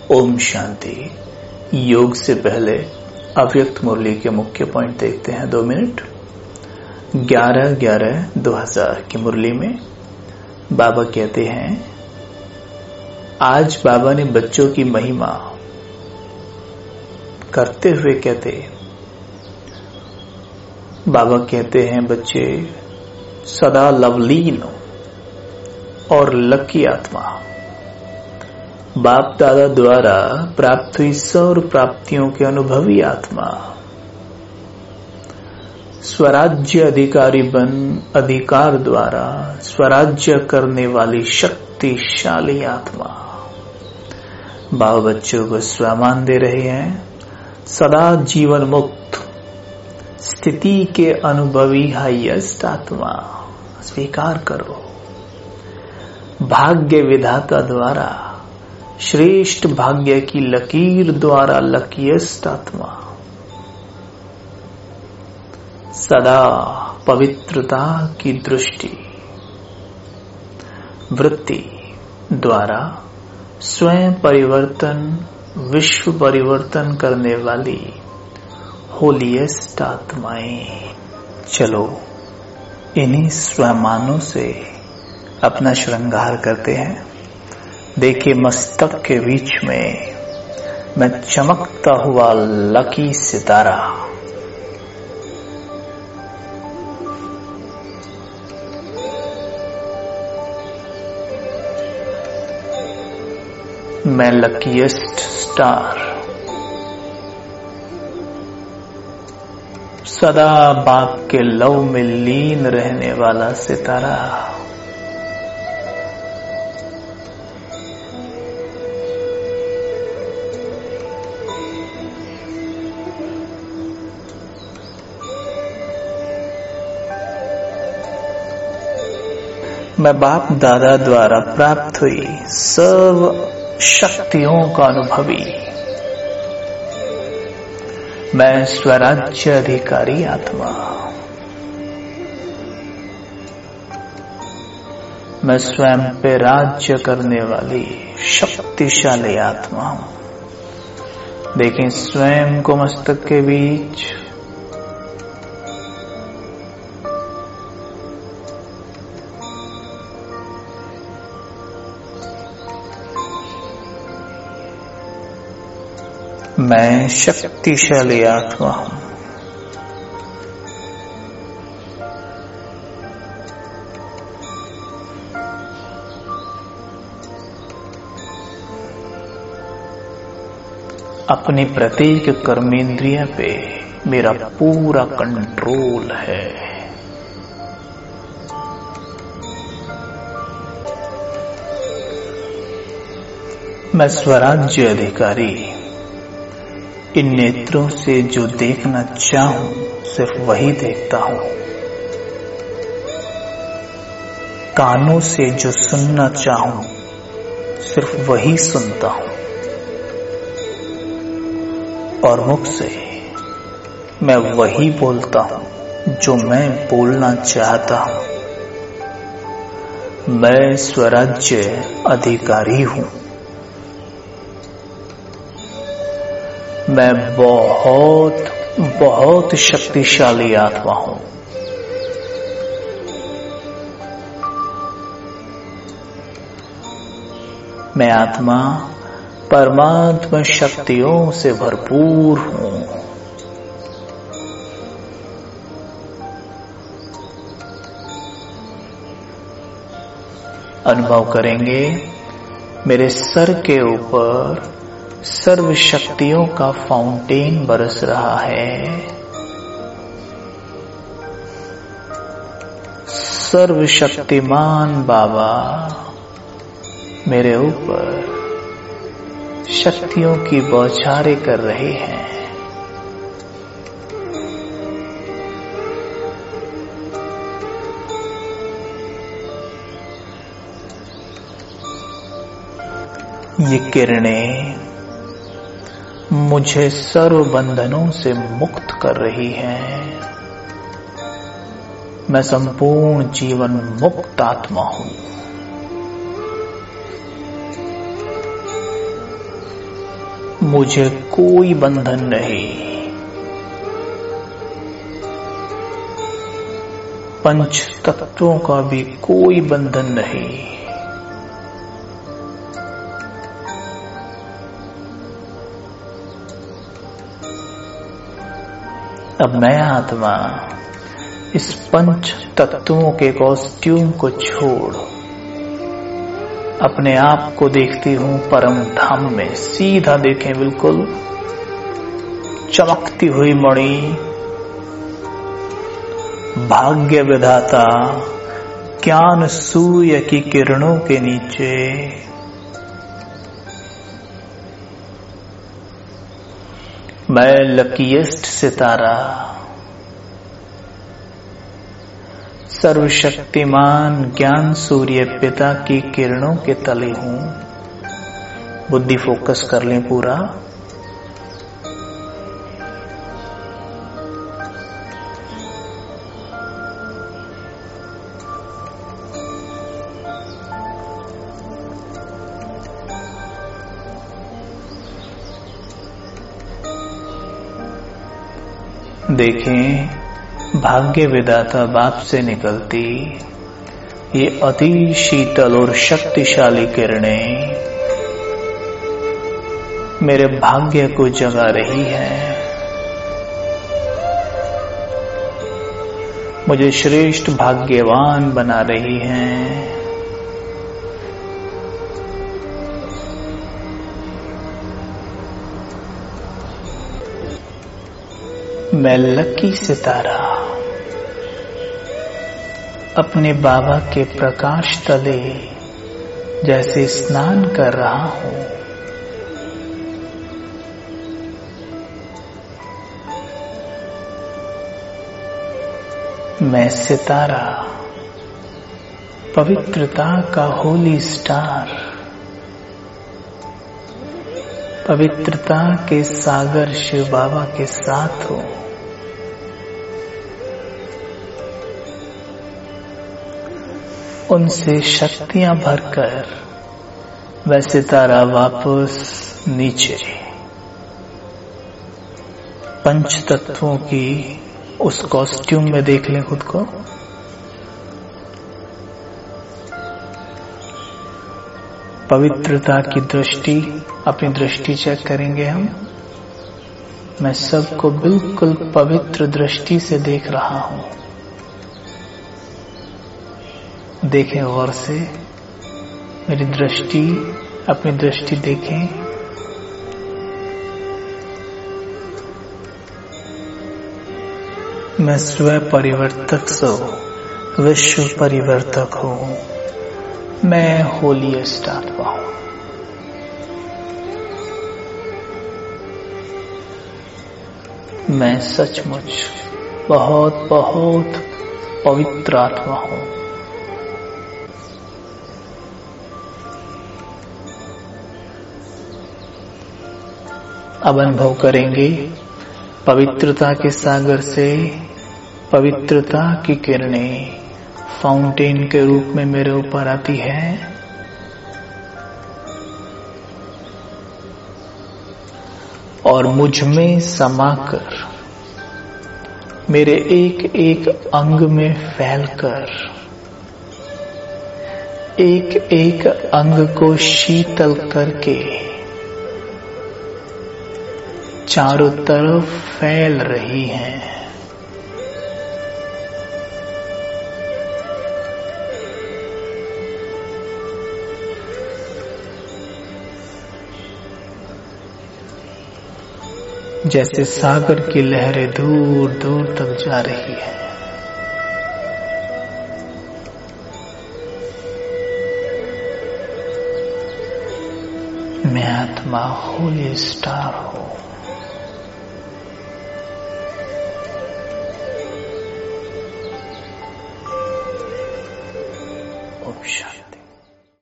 ओम शांति। योग से पहले अव्यक्त मुरली के मुख्य पॉइंट देखते हैं। 2 मिनट। 11/11/2000 की मुरली में बाबा कहते हैं, आज बाबा ने बच्चों की महिमा करते हुए कहते, बाबा कहते हैं बच्चे सदा लवलीन और लकी आत्मा बाप दादा द्वारा प्राप्त हुई सौर प्राप्तियों के अनुभवी आत्मा, स्वराज्य अधिकारी बन अधिकार द्वारा स्वराज्य करने वाली शक्तिशाली आत्मा। बाबा बच्चों को स्वमान दे रहे हैं, सदा जीवन मुक्त स्थिति के अनुभवी हाईएस्ट आत्मा स्वीकार करो। भाग्य विधाता द्वारा श्रेष्ठ भाग्य की लकीर द्वारा लकीएस्ट आत्मा, सदा पवित्रता की दृष्टि वृत्ति द्वारा स्वयं परिवर्तन विश्व परिवर्तन करने वाली होलीएस्ट आत्माएं। चलो इन्हीं स्वमानों से अपना श्रृंगार करते हैं। देखिए मस्तक के बीच में मैं चमकता हुआ लकी सितारा, मैं लकीएस्ट स्टार, सदा बाप के लव में लीन रहने वाला सितारा, मैं बाप दादा द्वारा प्राप्त हुई सर्व शक्तियों का अनुभवी, मैं स्वराज्य अधिकारी आत्मा, मैं स्वयं पे राज्य करने वाली शक्तिशाली आत्मा हूं। देखें स्वयं को मस्तक के बीच, मैं शक्तिशाली आत्मा हूं। अपनी प्रत्येक कर्मेंद्रिय पे मेरा पूरा कंट्रोल है। मैं स्वराज्य अधिकारी, इन नेत्रों से जो देखना चाहूं सिर्फ वही देखता हूं, कानों से जो सुनना चाहूं सिर्फ वही सुनता हूं, और मुख से मैं वही बोलता हूं जो मैं बोलना चाहता हूं। मैं स्वराज्य अधिकारी हूं। मैं बहुत बहुत शक्तिशाली आत्मा हूं। मैं आत्मा परमात्मा शक्तियों से भरपूर हूं। अनुभव करेंगे मेरे सर के ऊपर सर्व शक्तियों का फाउंटेन बरस रहा है। सर्वशक्तिमान बाबा मेरे ऊपर शक्तियों की बौछारें कर रहे हैं। ये किरणें मुझे सर्व बंधनों से मुक्त कर रही हैं। मैं संपूर्ण जीवन मुक्त आत्मा हूं। मुझे कोई बंधन नहीं। पंच तत्वों का भी कोई बंधन नहीं। अब मैं आत्मा इस पंच तत्वों के कॉस्ट्यूम को छोड़ अपने आप को देखती हूं परम धाम में। सीधा देखें, बिल्कुल चमकती हुई मणि, भाग्य विधाता, ज्ञान सूर्य की किरणों के नीचे मैं लकीएस्ट सितारा, सर्वशक्तिमान ज्ञान सूर्य पिता की किरणों के तले हूं। बुद्धि फोकस कर लें पूरा। देखें, भाग्य विधाता बाप से निकलती ये अति शीतल और शक्तिशाली किरणें मेरे भाग्य को जगा रही हैं। मुझे श्रेष्ठ भाग्यवान बना रही हैं। मैं लकी सितारा अपने बाबा के प्रकाश तले जैसे स्नान कर रहा हूं। मैं सितारा, पवित्रता का होली स्टार, पवित्रता के सागर शिव बाबा के साथ हूं। उनसे शक्तियां भरकर वह सितारा वापस नीचे पंच तत्वों की उस कॉस्ट्यूम में देख लें खुद को। पवित्रता की दृष्टि, अपनी दृष्टि चेक करेंगे हम। मैं सबको बिल्कुल पवित्र दृष्टि से देख रहा हूं। देखें गौर से, मेरी दृष्टि, अपनी दृष्टि देखें। मैं स्वयं परिवर्तक सो विश्व परिवर्तक हूं। मैं होलीएस्ट आत्मा हूं। मैं सचमुच बहुत बहुत पवित्र आत्मा हूं। अब अनुभव करेंगे पवित्रता के सागर से पवित्रता की किरणें फाउंटेन के रूप में मेरे ऊपर आती है। और मुझ में समाकर मेरे एक एक अंग में फैलकर एक एक अंग को शीतल करके चारों तरफ फैल रही हैं। जैसे सागर की लहरें दूर दूर तक जा रही है। मैं आत्मा होली स्टार हूं।